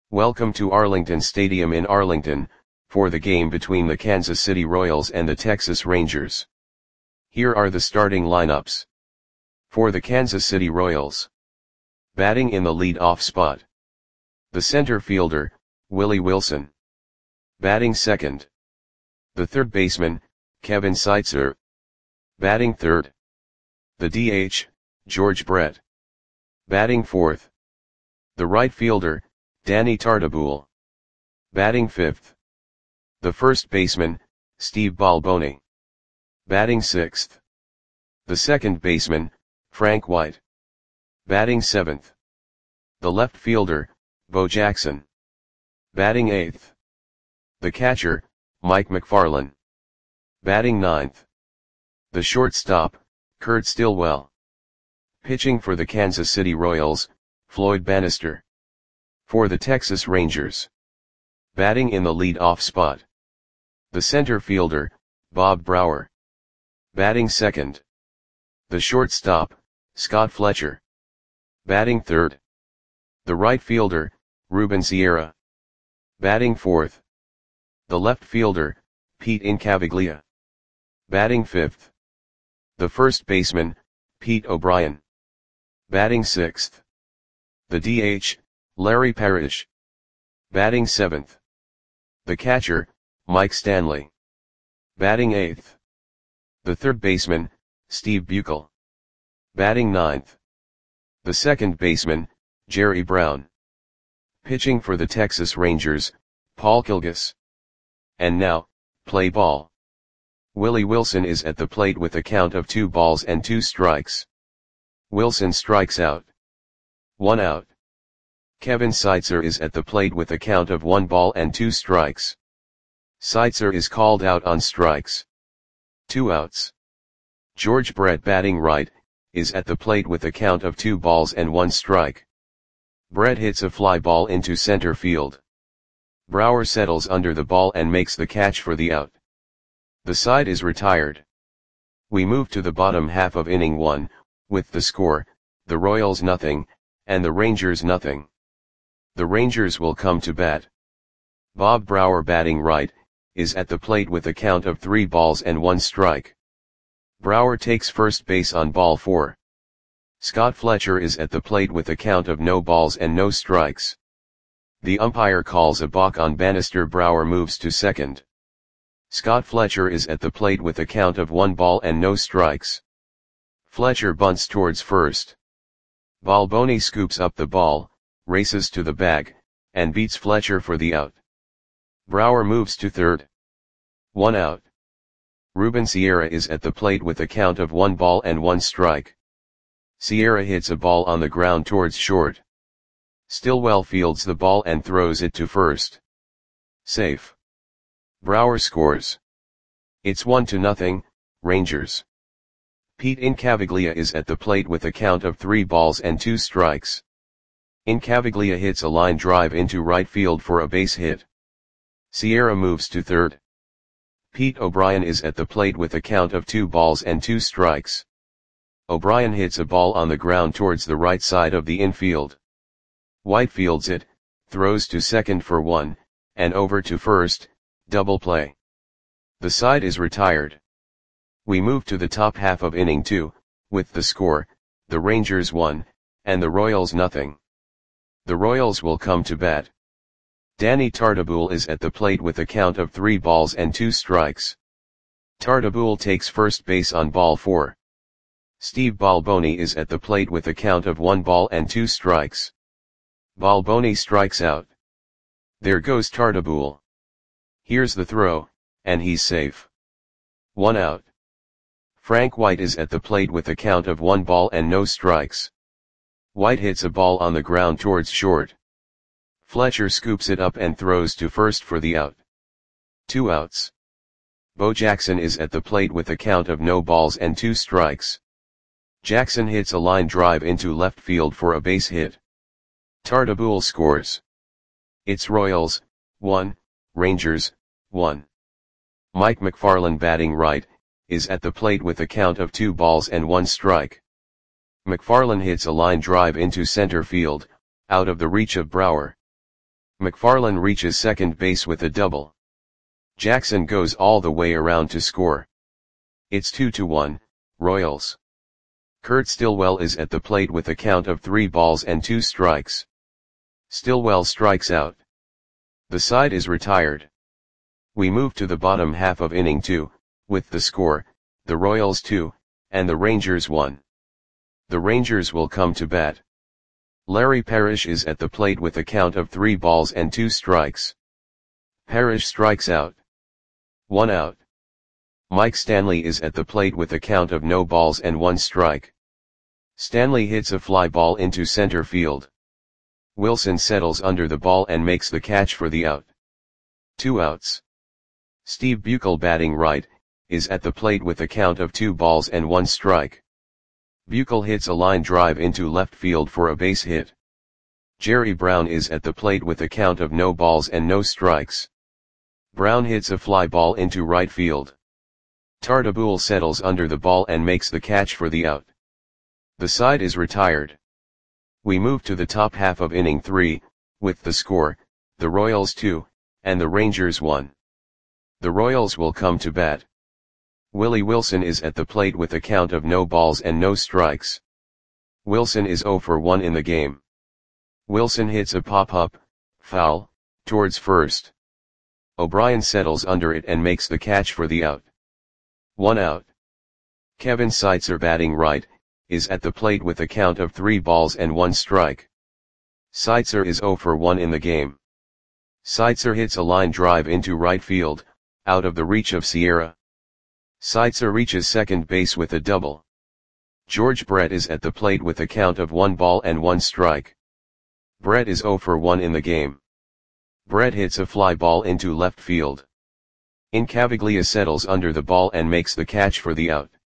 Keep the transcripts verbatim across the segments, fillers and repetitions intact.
Welcome to Arlington Stadium in Arlington, for the game between the Kansas City Royals and the Texas Rangers. Here are the starting lineups. For the Kansas City Royals. Batting in the lead-off spot. The center fielder, Willie Wilson. Batting second. The third baseman, Kevin Seitzer. Batting third. The D H, George Brett. Batting fourth. The right fielder, Danny Tartabull. Batting fifth. The first baseman, Steve Balboni. Batting sixth. The second baseman, Frank White. Batting seventh. The left fielder, Bo Jackson. Batting eighth. The catcher, Mike McFarland. Batting ninth. The shortstop, Kurt Stillwell. Pitching for the Kansas City Royals, Floyd Bannister. For the Texas Rangers. Batting in the lead-off spot. The center fielder, Bob Brouwer. Batting second. The shortstop, Scott Fletcher. Batting third. The right fielder, Ruben Sierra. Batting fourth. The left fielder, Pete Incaviglia. Batting fifth. The first baseman, Pete O'Brien. Batting sixth. The D H, Larry Parrish. Batting seventh. The catcher, Mike Stanley. Batting eighth. The third baseman, Steve Buechel. Batting ninth. The second baseman, Jerry Brown. Pitching for the Texas Rangers, Paul Kilgus. And now, play ball. Willie Wilson is at the plate with a count of two balls and two strikes. Wilson strikes out. One out. Kevin Seitzer is at the plate with a count of one ball and two strikes. Seitzer is called out on strikes. Two outs. George Brett, batting right, is at the plate with a count of two balls and one strike. Brett hits a fly ball into center field. Brouwer settles under the ball and makes the catch for the out. The side is retired. We move to the bottom half of inning one, with the score, the Royals nothing, and the Rangers nothing. The Rangers will come to bat. Bob Brouwer, batting right, is at the plate with a count of three balls and one strike. Brouwer takes first base on ball four. Scott Fletcher is at the plate with a count of no balls and no strikes. The umpire calls a balk on Bannister. Brouwer moves to second. Scott Fletcher is at the plate with a count of one ball and no strikes. Fletcher bunts towards first. Balboni scoops up the ball, races to the bag, and beats Fletcher for the out. Brouwer moves to third. One out. Ruben Sierra is at the plate with a count of one ball and one strike. Sierra hits a ball on the ground towards short. Stillwell fields the ball and throws it to first. Safe. Brouwer scores. It's one to nothing, Rangers. Pete Incaviglia is at the plate with a count of three balls and two strikes. Incaviglia hits a line drive into right field for a base hit. Sierra moves to third. Pete O'Brien is at the plate with a count of two balls and two strikes. O'Brien hits a ball on the ground towards the right side of the infield. White fields it, throws to second for one, and over to first, double play. The side is retired. We move to the top half of inning two, with the score, the Rangers one, and the Royals nothing. The Royals will come to bat. Danny Tartabull is at the plate with a count of three balls and two strikes. Tartabull takes first base on ball four. Steve Balboni is at the plate with a count of one ball and two strikes. Balboni strikes out. There goes Tartabull. Here's the throw, and he's safe. One out. Frank White is at the plate with a count of one ball and no strikes. White hits a ball on the ground towards short. Fletcher scoops it up and throws to first for the out. Two outs. Bo Jackson is at the plate with a count of no balls and two strikes. Jackson hits a line drive into left field for a base hit. Tartabull scores. It's Royals, one, Rangers, one. Mike McFarland, batting right, is at the plate with a count of two balls and one strike. McFarland hits a line drive into center field, out of the reach of Brouwer. McFarland reaches second base with a double. Jackson goes all the way around to score. It's two to one, Royals. Kurt Stillwell is at the plate with a count of three balls and two strikes. Stillwell strikes out. The side is retired. We move to the bottom half of inning two, with the score, the Royals two, and the Rangers one. The Rangers will come to bat. Larry Parrish is at the plate with a count of three balls and two strikes. Parrish strikes out. One out. Mike Stanley is at the plate with a count of no balls and one strike. Stanley hits a fly ball into center field. Wilson settles under the ball and makes the catch for the out. Two outs. Steve Buechel, batting right, is at the plate with a count of two balls and one strike. Buechel hits a line drive into left field for a base hit. Jerry Brown is at the plate with a count of no balls and no strikes. Brown hits a fly ball into right field. Tartabull settles under the ball and makes the catch for the out. The side is retired. We move to the top half of inning three, with the score, the Royals two, and the Rangers one. The Royals will come to bat. Willie Wilson is at the plate with a count of no balls and no strikes. Wilson is oh for one in the game. Wilson hits a pop-up, foul, towards first. O'Brien settles under it and makes the catch for the out. One out. Kevin Seitzer, batting right, is at the plate with a count of three balls and one strike. Seitzer is oh for one in the game. Seitzer hits a line drive into right field, out of the reach of Sierra. Seitzer reaches second base with a double. George Brett is at the plate with a count of one ball and one strike. Brett is oh for one in the game. Brett hits a fly ball into left field. Incaviglia settles under the ball and makes the catch for the out.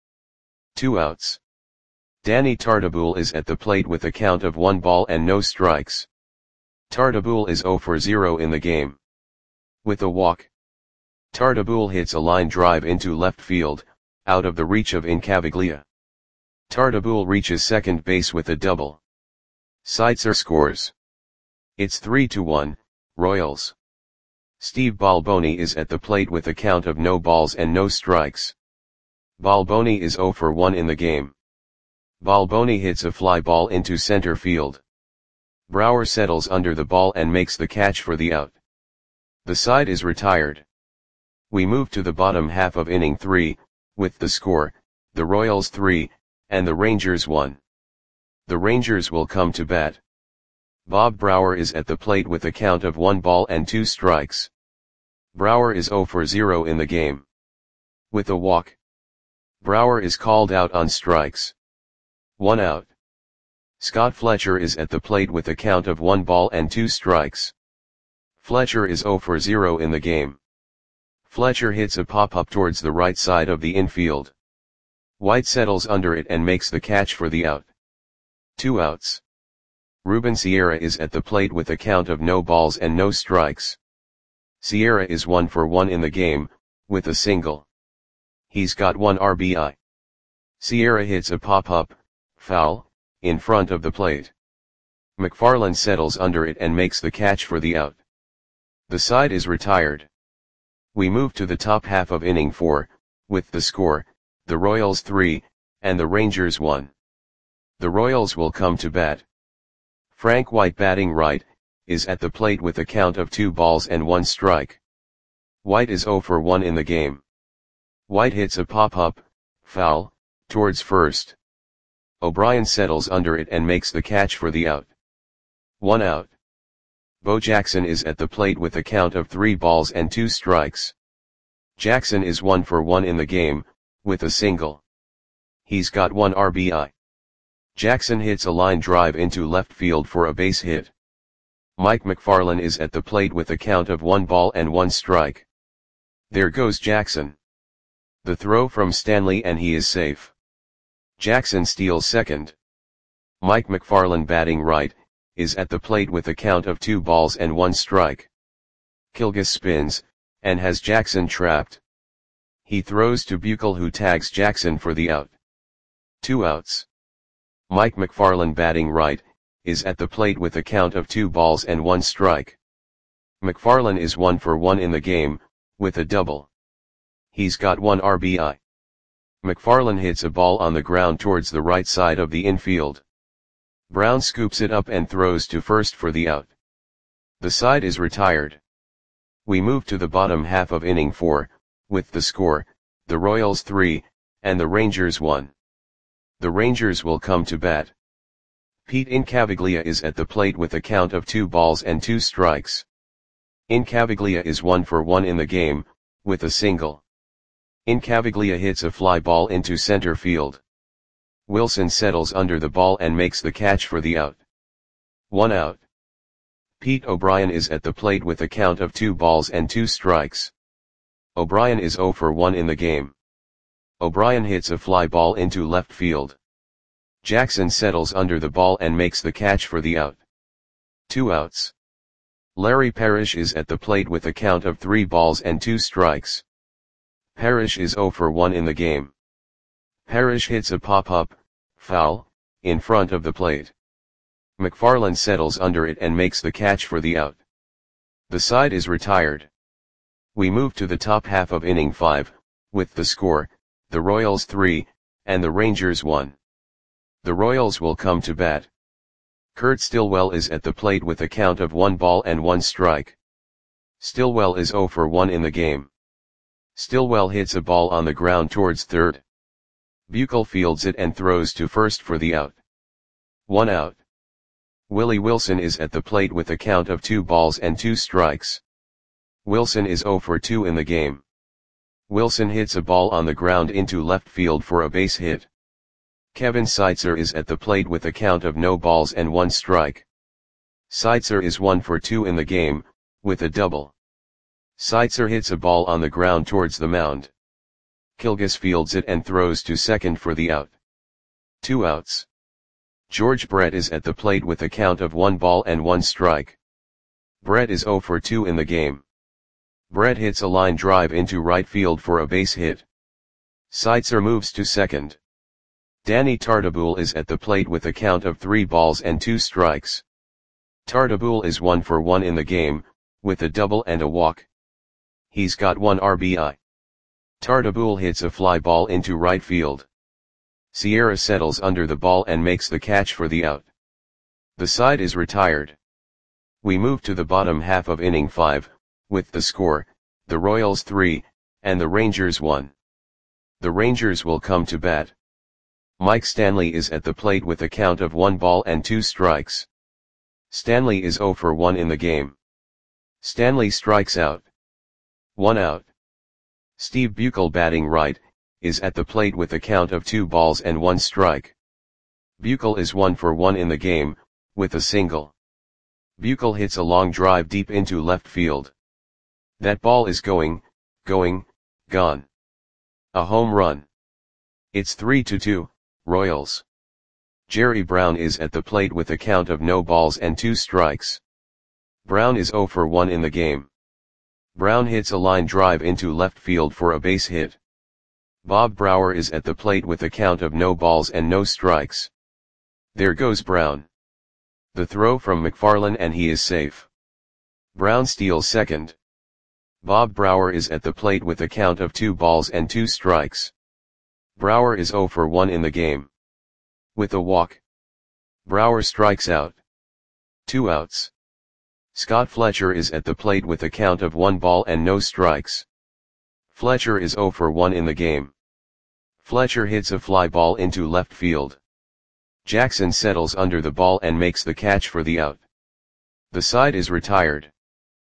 Two outs. Danny Tartabull is at the plate with a count of one ball and no strikes. Tartabull is oh for zero in the game. With a walk. Tartabull hits a line drive into left field, out of the reach of Incaviglia. Tartabull reaches second base with a double. Seitzer scores. It's three to one, Royals. Steve Balboni is at the plate with a count of no balls and no strikes. Balboni is oh for one in the game. Balboni hits a fly ball into center field. Brower settles under the ball and makes the catch for the out. The side is retired. We move to the bottom half of inning three, with the score, the Royals three, and the Rangers one. The Rangers will come to bat. Bob Brower is at the plate with a count of one ball and two strikes. Brower is oh for zero in the game. With a walk. Brower is called out on strikes. One out. Scott Fletcher is at the plate with a count of one ball and two strikes. Fletcher is oh for zero in the game. Fletcher hits a pop-up towards the right side of the infield. White settles under it and makes the catch for the out. Two outs. Ruben Sierra is at the plate with a count of no balls and no strikes. Sierra is one for one in the game, with a single. He's got one R B I. Sierra hits a pop-up, foul, in front of the plate. McFarland settles under it and makes the catch for the out. The side is retired. We move to the top half of inning four, with the score, the Royals three, and the Rangers one. The Royals will come to bat. Frank White, batting right, is at the plate with a count of two balls and one strike. White is oh for one in the game. White hits a pop-up, foul, towards first. O'Brien settles under it and makes the catch for the out. One out. Bo Jackson is at the plate with a count of three balls and two strikes. Jackson is one for one in the game, with a single. He's got one R B I. Jackson hits a line drive into left field for a base hit. Mike McFarland is at the plate with a count of one ball and one strike. There goes Jackson. The throw from Stanley and he is safe. Jackson steals second. Mike McFarland, batting right, is at the plate with a count of two balls and one strike. Kilgus spins, and has Jackson trapped. He throws to Buechel, who tags Jackson for the out. Two outs. Mike McFarland, batting right, is at the plate with a count of two balls and one strike. McFarland is one for one in the game, with a double. He's got one R B I. McFarland hits a ball on the ground towards the right side of the infield. Brown scoops it up and throws to first for the out. The side is retired. We move to the bottom half of inning four, with the score, the Royals three, and the Rangers one. The Rangers will come to bat. Pete Incaviglia is at the plate with a count of two balls and two strikes. Incaviglia is one for one in the game, with a single. Incaviglia hits a fly ball into center field. Wilson settles under the ball and makes the catch for the out. One out. Pete O'Brien is at the plate with a count of two balls and two strikes. O'Brien is zero for one in the game. O'Brien hits a fly ball into left field. Jackson settles under the ball and makes the catch for the out. Two outs. Larry Parrish is at the plate with a count of three balls and two strikes. Parrish is zero for one in the game. Parrish hits a pop-up, foul, in front of the plate. McFarland settles under it and makes the catch for the out. The side is retired. We move to the top half of inning five, with the score, the Royals three, and the Rangers one. The Royals will come to bat. Kurt Stillwell is at the plate with a count of one ball and one strike. Stillwell is zero for one in the game. Stillwell hits a ball on the ground towards third. Buechel fields it and throws to first for the out. One out. Willie Wilson is at the plate with a count of two balls and two strikes. Wilson is zero for two in the game. Wilson hits a ball on the ground into left field for a base hit. Kevin Seitzer is at the plate with a count of no balls and one strike. Seitzer is one for two in the game, with a double. Seitzer hits a ball on the ground towards the mound. Kilgus fields it and throws to second for the out. Two outs. George Brett is at the plate with a count of one ball and one strike. Brett is zero for two in the game. Brett hits a line drive into right field for a base hit. Seitzer moves to second. Danny Tartabull is at the plate with a count of three balls and two strikes. Tartabull is one for one in the game, with a double and a walk. He's got one R B I. Tartabull hits a fly ball into right field. Sierra settles under the ball and makes the catch for the out. The side is retired. We move to the bottom half of inning five, with the score, the Royals three, and the Rangers one. The Rangers will come to bat. Mike Stanley is at the plate with a count of one ball and two strikes. Stanley is zero for one in the game. Stanley strikes out. One out. Steve Buechel, batting right, is at the plate with a count of two balls and one strike. Buechel is one for one in the game, with a single. Buechel hits a long drive deep into left field. That ball is going, going, gone. A home run. It's three to two, Royals. Jerry Brown is at the plate with a count of no balls and two strikes. Brown is zero for one in the game. Brown hits a line drive into left field for a base hit. Bob Brower is at the plate with a count of no balls and no strikes. There goes Brown. The throw from McFarland and he is safe. Brown steals second. Bob Brower is at the plate with a count of two balls and two strikes. Brower is zero for one in the game. With a walk. Brower strikes out. Two outs. Scott Fletcher is at the plate with a count of one ball and no strikes. Fletcher is zero for one in the game. Fletcher hits a fly ball into left field. Jackson settles under the ball and makes the catch for the out. The side is retired.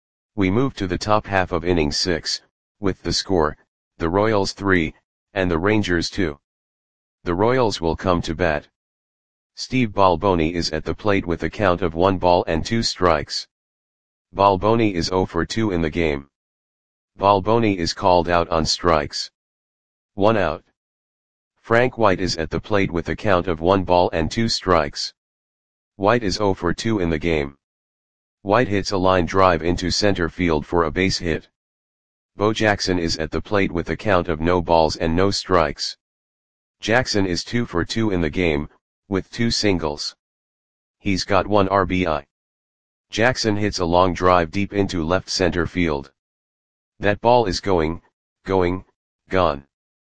We move to the top half of inning six, with the score, the Royals three, and the Rangers two. The Royals will come to bat. Steve Balboni is at the plate with a count of one ball and two strikes. Balboni is zero for two in the game. Balboni is called out on strikes. One out. Frank White is at the plate with a count of one ball and two strikes. White is zero for two in the game. White hits a line drive into center field for a base hit. Bo Jackson is at the plate with a count of no balls and no strikes. Jackson is two for two in the game, with two singles. He's got one R B I. Jackson hits a long drive deep into left center field. That ball is going, going, gone.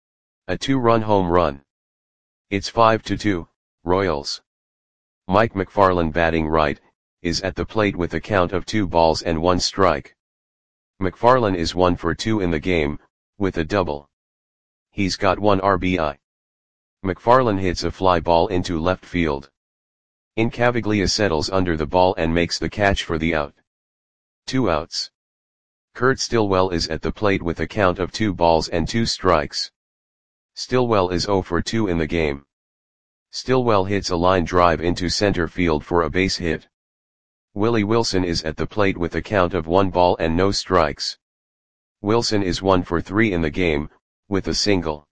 A two-run home run. It's five to two, Royals. Mike McFarland, batting right, is at the plate with a count of two balls and one strike. McFarland is one for two in the game, with a double. He's got one R B I. McFarland hits a fly ball into left field. Incaviglia settles under the ball and makes the catch for the out. Two outs. Kurt Stillwell is at the plate with a count of two balls and two strikes. Stillwell is zero for two in the game. Stillwell hits a line drive into center field for a base hit. Willie Wilson is at the plate with a count of one ball and no strikes. Wilson is one for three in the game, with a single.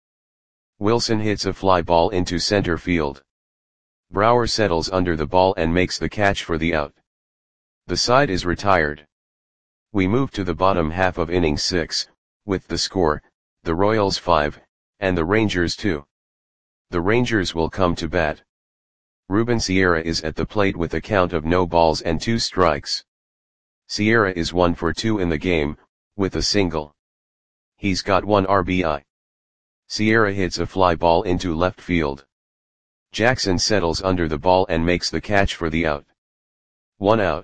Wilson hits a fly ball into center field. Brower settles under the ball and makes the catch for the out. The side is retired. We move to the bottom half of inning six, with the score, the Royals five, and the Rangers two. The Rangers will come to bat. Ruben Sierra is at the plate with a count of no balls and two strikes. Sierra is one for two in the game, with a single. He's got one R B I. Sierra hits a fly ball into left field. Jackson settles under the ball and makes the catch for the out. One out.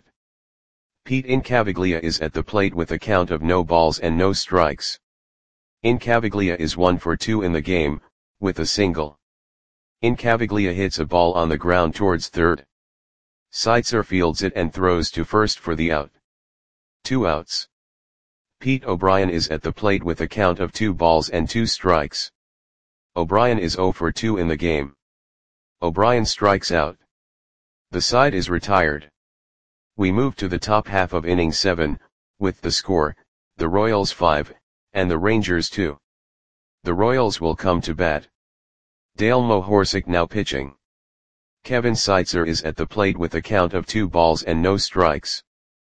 Pete Incaviglia is at the plate with a count of no balls and no strikes. Incaviglia is one for two in the game, with a single. Incaviglia hits a ball on the ground towards third. Seitzer fields it and throws to first for the out. Two outs. Pete O'Brien is at the plate with a count of two balls and two strikes. O'Brien is zero for two in the game. O'Brien strikes out. The side is retired. We move to the top half of inning seven, with the score, the Royals five, and the Rangers two. The Royals will come to bat. Dale Mohorsic now pitching. Kevin Seitzer is at the plate with a count of two balls and no strikes.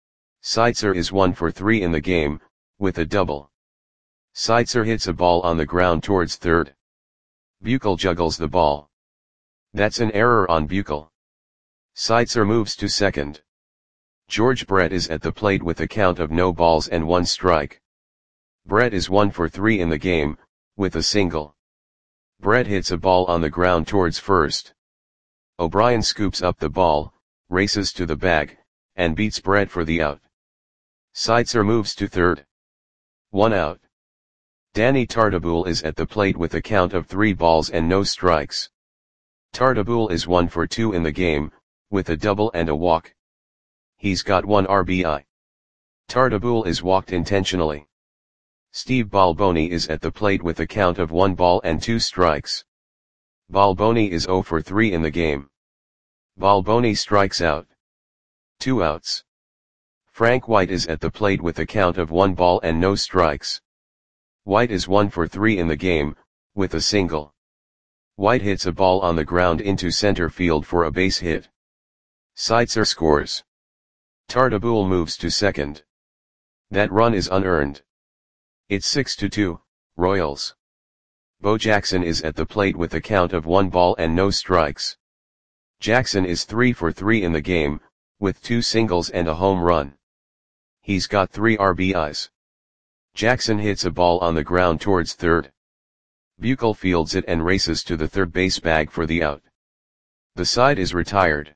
Seitzer is one for three in the game, with a double. Seitzer hits a ball on the ground towards third. Buechel juggles the ball. That's an error on Buechel. Seitzer moves to second. George Brett is at the plate with a count of no balls and one strike. Brett is one for three in the game, with a single. Brett hits a ball on the ground towards first. O'Brien scoops up the ball, races to the bag, and beats Brett for the out. Seitzer moves to third. One out. Danny Tartabull is at the plate with a count of three balls and no strikes. Tartabull is one for two in the game, with a double and a walk. He's got one R B I. Tartabull is walked intentionally. Steve Balboni is at the plate with a count of one ball and two strikes. Balboni is zero for three in the game. Balboni strikes out. Two outs. Frank White is at the plate with a count of one ball and no strikes. White is one for three in the game, with a single. White hits a ball on the ground into center field for a base hit. Seitzer scores. Tartabull moves to second. That run is unearned. It's six to two, Royals. Bo Jackson is at the plate with a count of one ball and no strikes. Jackson is three for three in the game, with two singles and a home run. He's got three R B Is. Jackson hits a ball on the ground towards third. Buechel fields it and races to the third base bag for the out. The side is retired.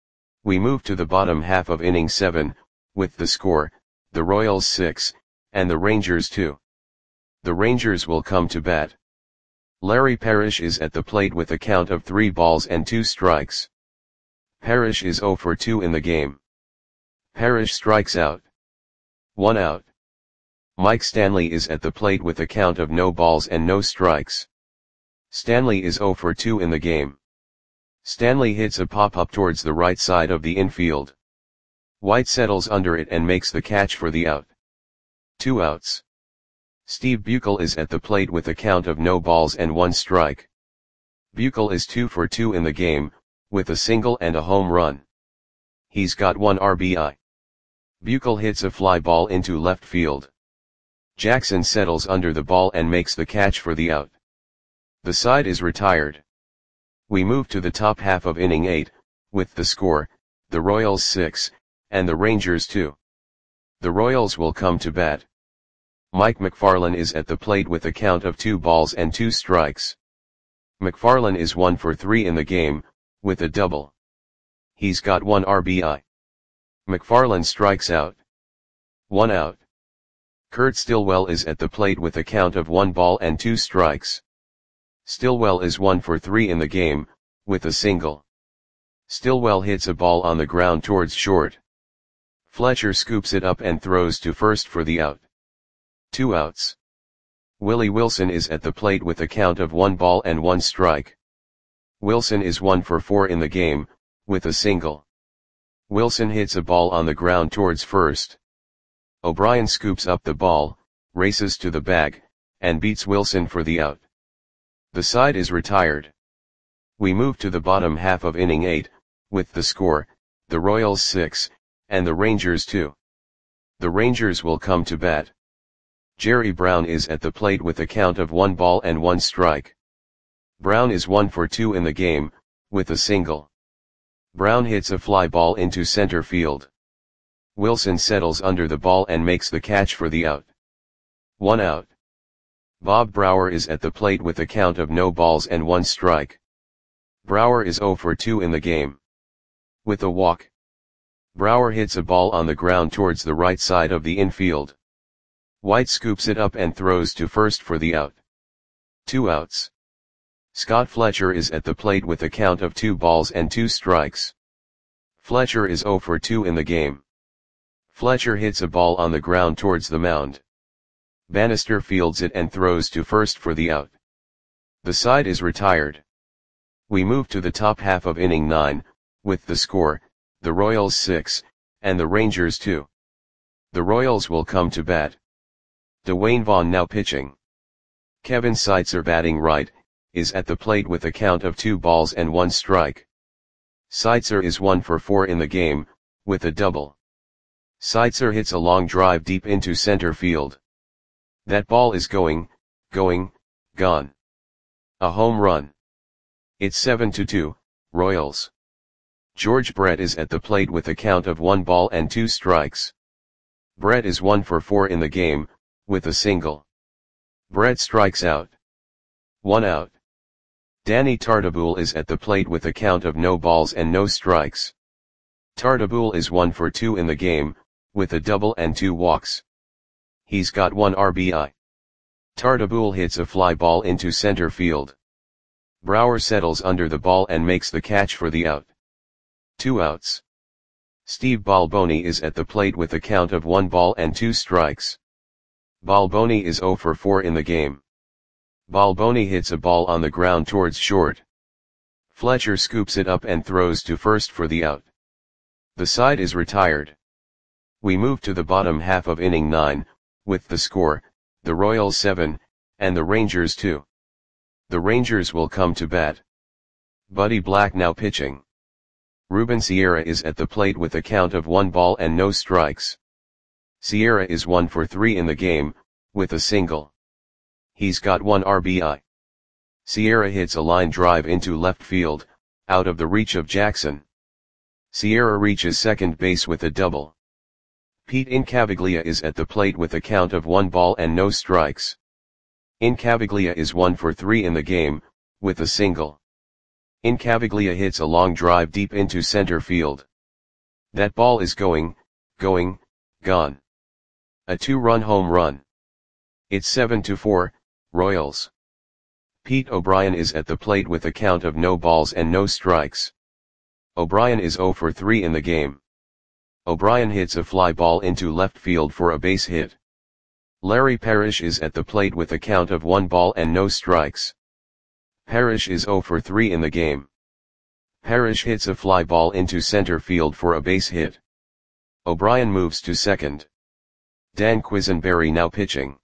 We move to the bottom half of inning seven, with the score, the Royals six, and the Rangers two. The Rangers will come to bat. Larry Parrish is at the plate with a count of three balls and two strikes. Parrish is zero for two in the game. Parrish strikes out. One out. Mike Stanley is at the plate with a count of no balls and no strikes. Stanley is zero for two in the game. Stanley hits a pop-up towards the right side of the infield. White settles under it and makes the catch for the out. Two outs. Steve Buechel is at the plate with a count of no balls and one strike. Buechel is two for two in the game, with a single and a home run. He's got one R B I. Buechel hits a fly ball into left field. Jackson settles under the ball and makes the catch for the out. The side is retired. We move to the top half of inning eight, with the score, the Royals six, and the Rangers two. The Royals will come to bat. Mike McFarland is at the plate with a count of two balls and two strikes. McFarland is one for three in the game, with a double. He's got one R B I. McFarland strikes out. One out. Kurt Stillwell is at the plate with a count of one ball and two strikes. Stillwell is one for three in the game, with a single. Stillwell hits a ball on the ground towards short. Fletcher scoops it up and throws to first for the out. Two outs. Willie Wilson is at the plate with a count of one ball and one strike. Wilson is one for four in the game, with a single. Wilson hits a ball on the ground towards first. O'Brien scoops up the ball, races to the bag, and beats Wilson for the out. The side is retired. We move to the bottom half of inning eight, with the score, the Royals six, and the Rangers two. The Rangers will come to bat. Jerry Brown is at the plate with a count of one ball and one strike. Brown is one for two in the game, with a single. Brown hits a fly ball into center field. Wilson settles under the ball and makes the catch for the out. One out. Bob Brower is at the plate with a count of no balls and one strike. Brower is zero for two in the game. With a walk. Brower hits a ball on the ground towards the right side of the infield. White scoops it up and throws to first for the out. Two outs. Scott Fletcher is at the plate with a count of two balls and two strikes. Fletcher is zero for two in the game. Fletcher hits a ball on the ground towards the mound. Bannister fields it and throws to first for the out. The side is retired. We move to the top half of inning nine, with the score, the Royals six, and the Rangers two. The Royals will come to bat. Dwayne Vaughn now pitching. Kevin Seitzer batting right, is at the plate with a count of two balls and one strike. Seitzer is one for four in the game, with a double. Seitzer hits a long drive deep into center field. That ball is going, going, gone. A home run. It's seven to two, Royals. George Brett is at the plate with a count of one ball and two strikes. Brett is one for four in the game, with a single. Brett strikes out. One out. Danny Tartabull is at the plate with a count of no balls and no strikes. Tartabull is one for two in the game, with a double and two walks. He's got one R B I. Tartabull hits a fly ball into center field. Brower settles under the ball and makes the catch for the out. Two outs. Steve Balboni is at the plate with a count of one ball and two strikes. Balboni is zero for four in the game. Balboni hits a ball on the ground towards short. Fletcher scoops it up and throws to first for the out. The side is retired. We move to the bottom half of inning nine, with the score, the Royals seven, and the Rangers two. The Rangers will come to bat. Buddy Black now pitching. Ruben Sierra is at the plate with a count of one ball and no strikes. Sierra is one for three in the game, with a single. He's got one R B I. Sierra hits a line drive into left field, out of the reach of Jackson. Sierra reaches second base with a double. Pete Incaviglia is at the plate with a count of one ball and no strikes. Incaviglia is one for three in the game, with a single. Incaviglia hits a long drive deep into center field. That ball is going, going, gone. A two-run home run. It's seven to four, Royals. Pete O'Brien is at the plate with a count of no balls and no strikes. O'Brien is zero for three in the game. O'Brien hits a fly ball into left field for a base hit. Larry Parrish is at the plate with a count of one ball and no strikes. Parrish is zero for three in the game. Parrish hits a fly ball into center field for a base hit. O'Brien moves to second. Dan Quisenberry now pitching.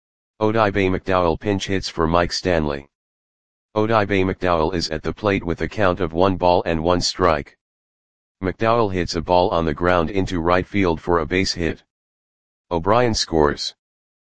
Odibe McDowell pinch hits for Mike Stanley. Odibe McDowell is at the plate with a count of one ball and one strike. McDowell hits a ball on the ground into right field for a base hit. O'Brien scores.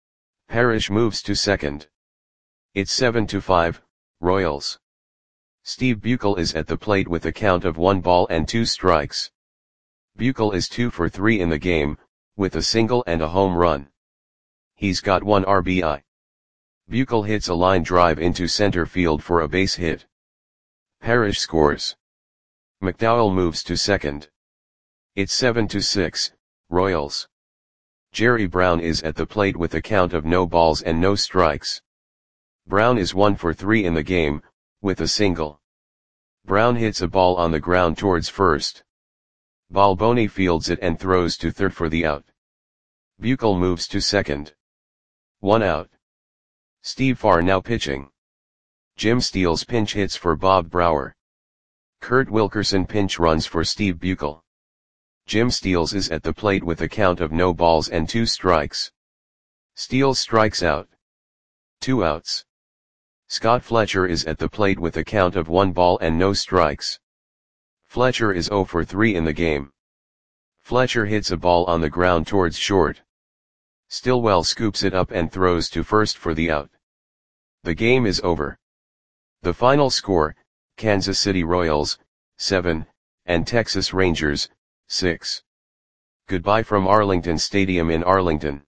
Parrish moves to second. It's seven to five, Royals. Steve Buechel is at the plate with a count of one ball and two strikes. Buechel is two for three in the game, with a single and a home run. He's got one R B I. Buechel hits a line drive into center field for a base hit. Parrish scores. McDowell moves to second. It's seven to six, Royals. Jerry Brown is at the plate with a count of no balls and no strikes. Brown is one for three in the game, with a single. Brown hits a ball on the ground towards first. Balboni fields it and throws to third for the out. Buechel moves to second. One out. Steve Farr now pitching. Jim Steele's pinch hits for Bob Brower. Kurt Wilkerson pinch runs for Steve Buechel. Jim Steele is at the plate with a count of no balls and two strikes. Steele strikes out. Two outs. Scott Fletcher is at the plate with a count of one ball and no strikes. Fletcher is zero for three in the game. Fletcher hits a ball on the ground towards short. Stillwell scoops it up and throws to first for the out. The game is over. The final score, Kansas City Royals, seven, and Texas Rangers, six. Goodbye from Arlington Stadium in Arlington.